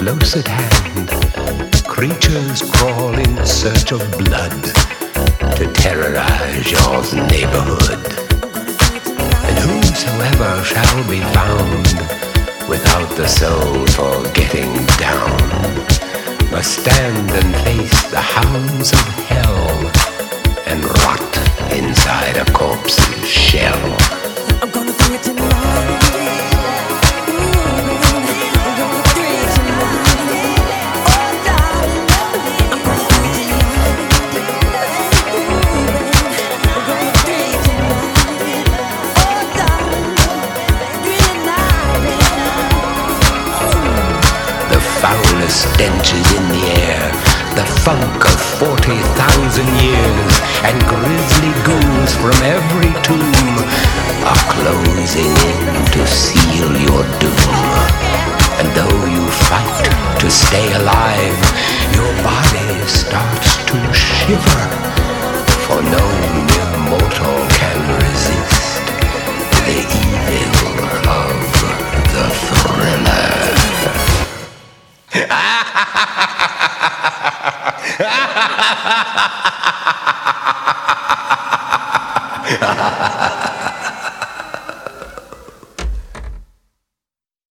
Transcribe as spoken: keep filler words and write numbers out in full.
close at hand, creatures crawl in search of blood to terrorize your neighborhood. And whosoever shall be found without the soul for getting down must stand and face the hounds of hell and rot inside a corpse's shell. I'm gonna do it tonight. Stench is in the air, the funk of forty thousand years, and grisly ghouls from every tomb are closing in to seal your doom. And though you fight to stay alive, your body starts to shiver, for no mere mortal can resist the evil of the thriller. Ha ha ha ha!